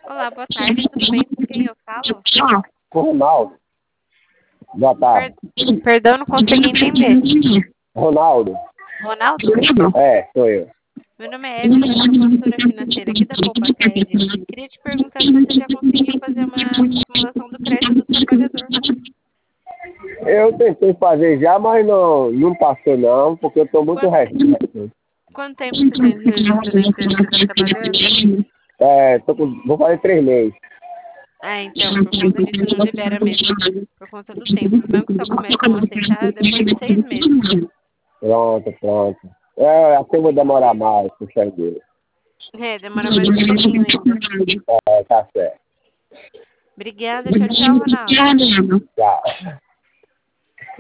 Olá, boa tarde, tudo bem? Com quem eu falo? Com o Ronaldo. Boa tarde. Perdão, não consegui entender. Ronaldo. Ronaldo? Sou eu. Meu nome é Evelyn, sou consultora financeira aqui da Poupa-Sede. Queria te perguntar se você já conseguiu fazer uma simulação do crédito do seu pagador. Eu tentei fazer já, mas não passou não, porque eu estou muito recente. Quanto tempo você tem de registro na empresa que você está trabalhando? Vou fazer 3 meses. Então, por conta disso não libera mesmo, por conta do tempo. Os bancos só começam a aceitar depois de 6 meses. Pronto. Assim eu vou demorar mais, por certeza. Demora mais um pouquinho ainda. Tá certo. Obrigada, tchau, tchau, Ronaldo. Tchau.